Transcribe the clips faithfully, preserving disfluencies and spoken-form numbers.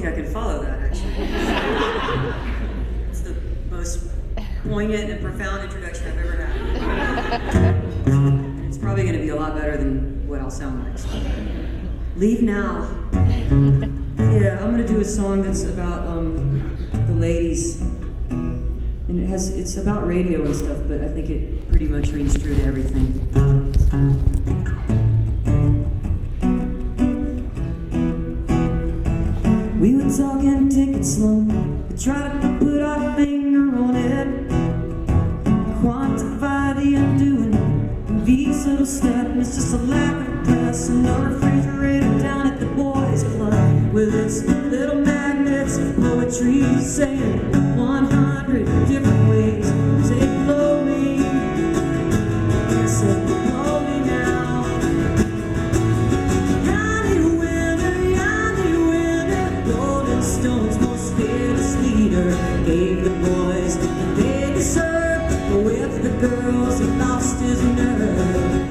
think I can follow that, actually. It's the most poignant and profound introduction I've ever had. And it's probably going to be a lot better than what I'll sound like. So. Leave Now. Yeah, I'm going to do a song that's about um, the ladies. And it has, it's about radio and stuff, but I think it pretty much rings true to everything. We were talking ticket slump, we tried to put our finger on it, quantify the undoing of each little step. And it's just a lack of press, and a refrigerator down at the boys' club with its little magnets of poetry saying one hundred different ways. Say blow me, say blow me now. Yanni winner, Yanni winner, Rolling Stones' most fearless leader gave the boys what they deserved, but with the girls he lost his nerve.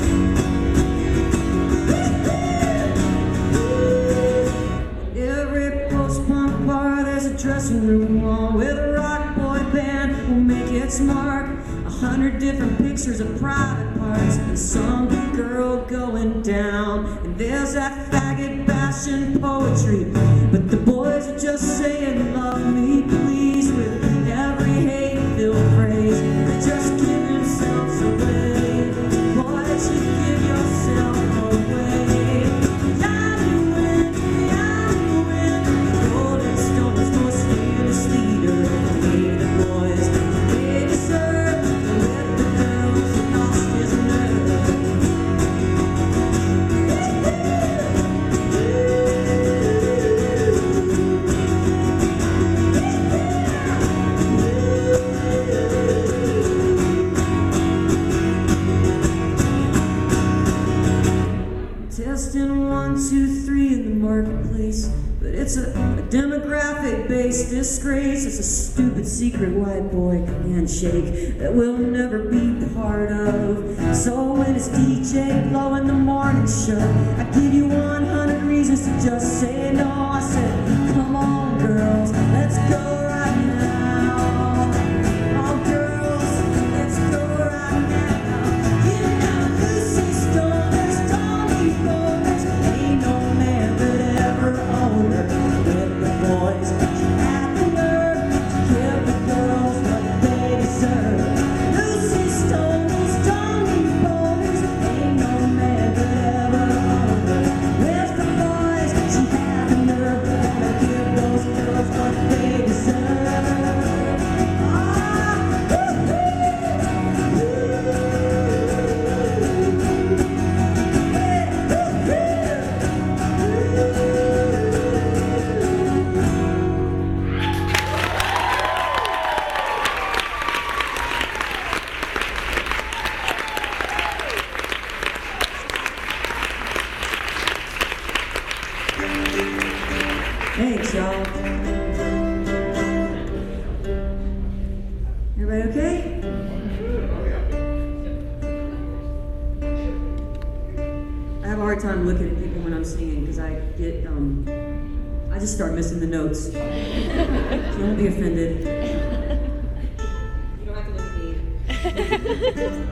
Every post-punk bar there's a dressing room wall with a rock boy band will make its mark. A hundred different pictures of private parts and some girl going down. And there's that faggot bashing poetry, but the boys are just saying love me please with every hate-filled phrase. They just give themselves away. Boys, you give yourself away. Yanni win, Yanni win. Rolling Stones' most fearless leader gave the boys what they deserved, with the girls he lost his nerve. Testing one, two, three in the marketplace, but it's a, a demographic-based disgrace. It's a stupid secret white boy handshake that we'll never be part of. So when it's D J blowing the morning show, I give you one hundred reasons to just say no. I said, come on girls, let's go right now. Oh girls, let's go right now. You know Lucy Stoner's Tony Golders, ain't no man that ever owned her. With the boys, she had the nerve to give the girls what they deserve. Lucy Stoner's Tony Golders, ain't no man that ever owned her. With the boys, she had the nerve to give those girls what they deserve. Thanks, y'all. Everybody okay? I have a hard time looking at people when I'm singing because I get, um, I just start missing the notes. So don't be offended. You don't have to look at me.